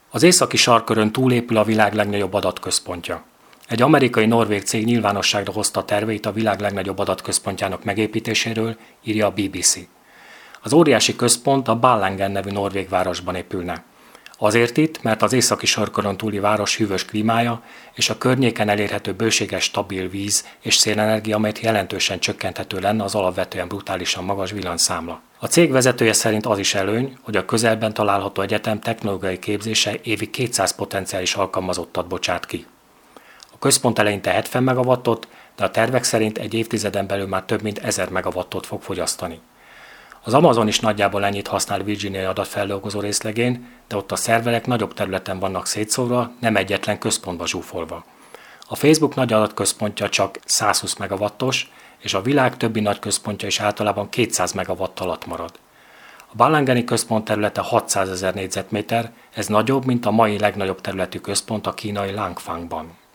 Az északi sarkkörön túlépül a világ legnagyobb adatközpontja. Egy amerikai-norvég cég nyilvánosságra hozta terveit a világ legnagyobb adatközpontjának megépítéséről, írja a BBC. Az óriási központ a Ballangen nevű norvég városban épülne. Azért itt, mert az északi sarkkörön túli város hűvös klímája és a környéken elérhető bőséges stabil víz és szélenergia, amelyet jelentősen csökkenthető lenne az alapvetően brutálisan magas villanyszámla. A cég vezetője szerint az is előny, hogy a közelben található egyetem technológiai képzése évi 200 potenciális alkalmazottat bocsát ki. A központ eleinte 70 megawattot, de a tervek szerint egy évtizeden belül már több mint 1000 megawattot fog fogyasztani. Az Amazon is nagyjából ennyit használ Virginiai adatfeldolgozó részlegén, de ott a szerverek nagyobb területen vannak szétszórva, nem egyetlen központba zsúfolva. A Facebook nagy adatközpontja csak 120 megawattos, és a világ többi nagy központja is általában 200 megawatt alatt marad. A Ballangeni központ területe 600 000 négyzetméter, ez nagyobb, mint a mai legnagyobb területű központ a kínai Langfangban.